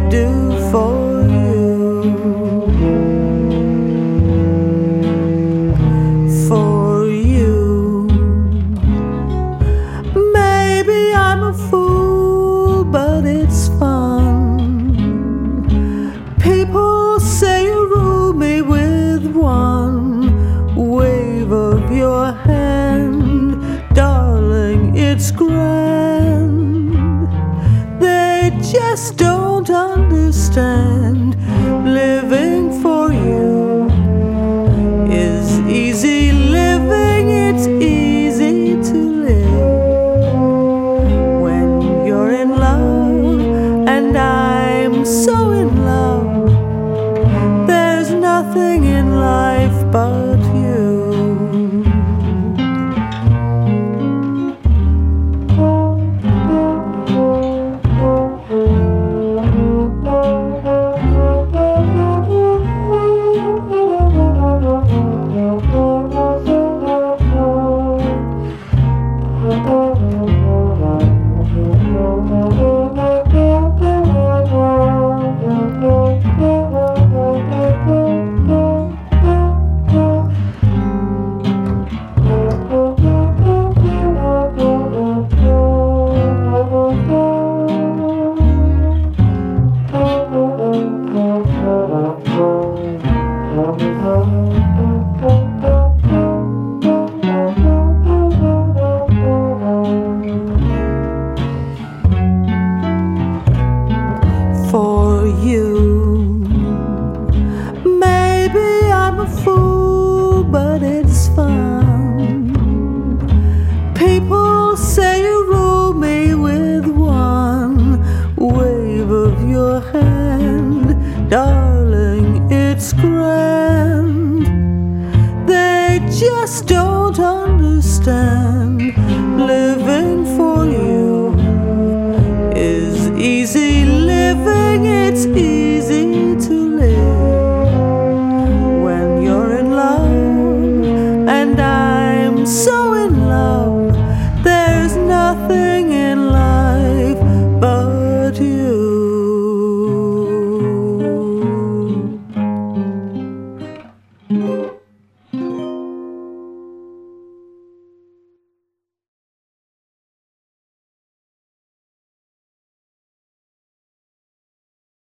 do for you, for you. Maybe I'm a fool, but it's fun. People say you rule me with one wave of your hand. Darling, it's grand. They just don't understand. Living for you is easy living. It's easy to live when you're in love, and I'm so in love. There's nothing in life but you. For you, maybe I'm a fool, but it's fun. People say you rule me with one wave of your hand. Darling, it's grand. They just don't understand. Living for you is easy living. It's easy.